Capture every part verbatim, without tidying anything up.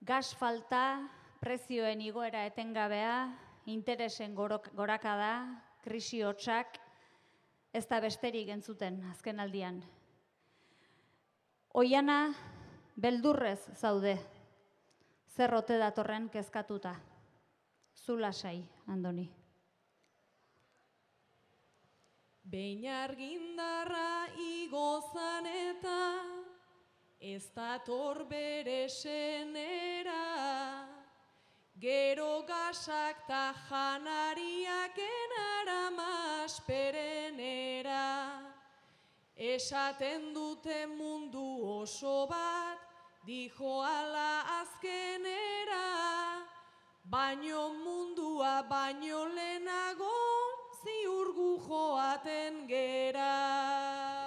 gas falta, prezioen igoera etengabea, interesen gorakada, krisi hotsak, ez da besterik entzuten azken aldian. Oiana, beldurrez zaude, zer ote datorren kezkatuta. Zu lasai, Andoni. Behin argindarra igozan eta ez dator bere senera, gero gasak ta janariak enara masperenera. Esaten dute mundu oso bat, dijo ala azkenera, baino mundua baino lehenago ziurgu joaten gera.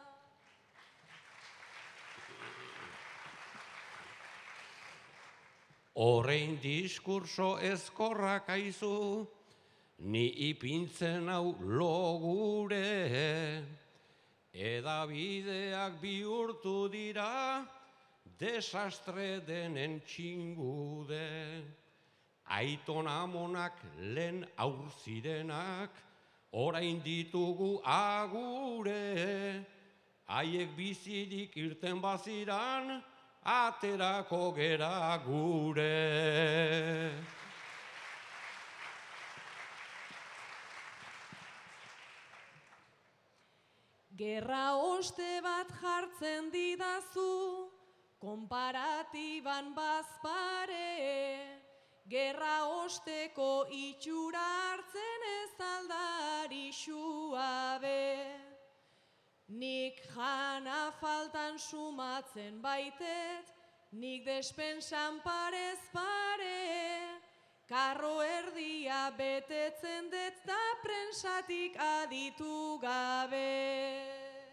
Horrein diskurso ezkorrak aizu, ni ipintzen hau logure, edabideak bihurtu dira, desastre denen txingude. Aiton amonak lehen aur zirenak, orain ditugu agure, haiek bizirik irten baziran, aterako gera gure. Gerra oste bat jartzen didazu, konparatiban bazpare, gerra osteko itxura hartzen ez aldari suabe. Nik jana faltan sumatzen baitet, nik despensan parez pare, karro erdia betetzen dut da prensatik aditu gabe.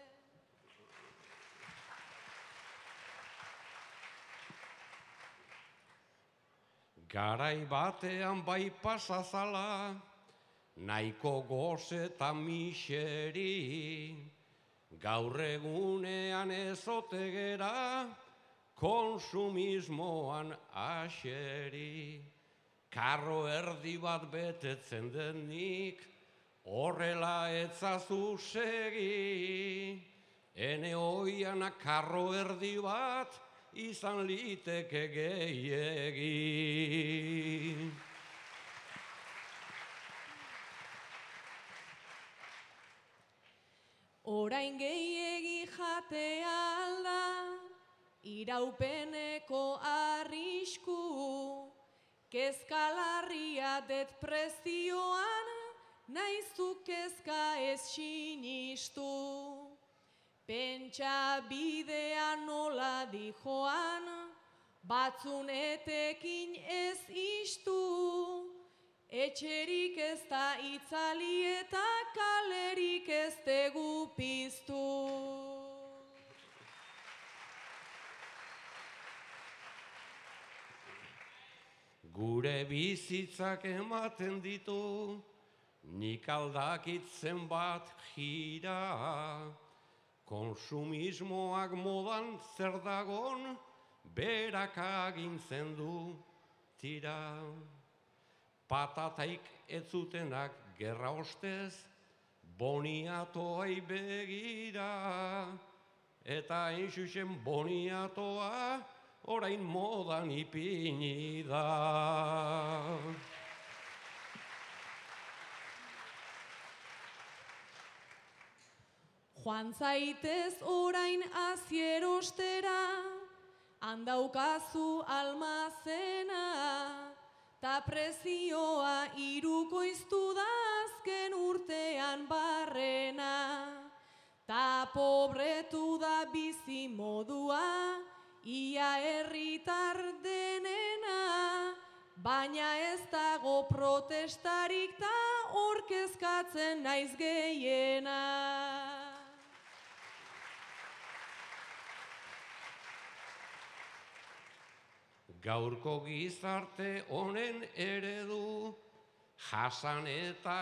Garai batean bai pasazala, nahiko goze eta miseri, gaur egunean ezote gera, konsumismoan aseri. Karro erdi bat betetzen denik, horrela etzazu segi, ene oianak karro erdi bat, izan liteke gehiegi. Orain gehiegi jatea alda, iraupeneko arrisku, kezkalarria det prezioan, naizu kezka ez sinistu. Pentsa bidea nola dijoan, batzunetekin ez istu, etxerik ez da itzali eta kalerik ez tegu piztu. Gure bizitzak ematen ditu, nik aldakit zenbat jira, konsumismoak modan zer dagon, berak agintzen du tira. Patataik ez zutenak gerra ostez, boniatoai begira, eta hain zuzen boniatoa orain modan ipini da. Joan zaitez orain azierostera, handaukazu almazena, ta prezioa irukoiztu da azken urtean barrena, ta pobretu da bizi modua, ia herritar denena, baina ez dago protestarik ta orkezkatzen naiz gehiena. Gaurko gizarte honen eredu, jasan eta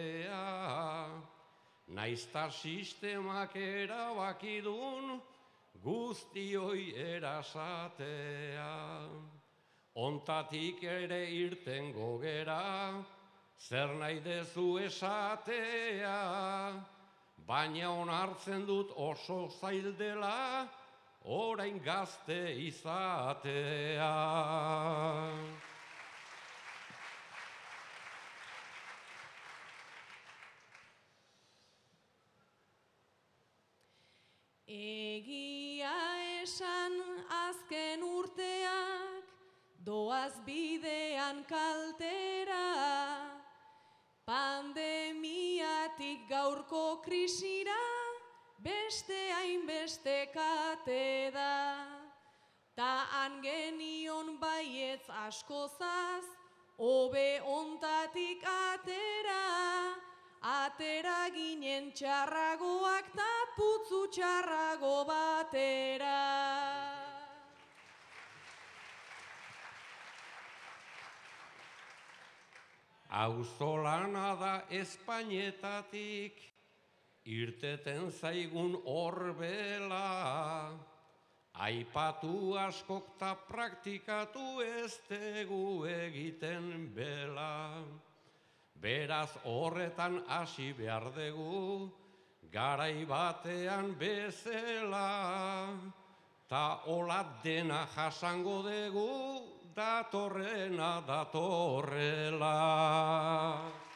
jasatea, naizta sistemak erabakidun, guztioi erasatea. Ontatik ere irten gogera, zer nahi dezu esatea, baina onartzen dut oso zail dela, orain gazte izatea. Egia esan azken urteak, doaz bidean kaltera, pandemiatik gaurko krisira, beste hainbeste kate da. Ta han genion baietz askozaz, hobe ontatik atera, atera ginen txarragoak ta putzu txarrago batera. Auzolana da Espainetatik, irteten zaigun horbela, aipatu askok ta praktikatu ez tegu egiten bela. Beraz horretan hasi behar dugu, garai batean bezala, ta hola dena jasango dugu, datorrena datorrela.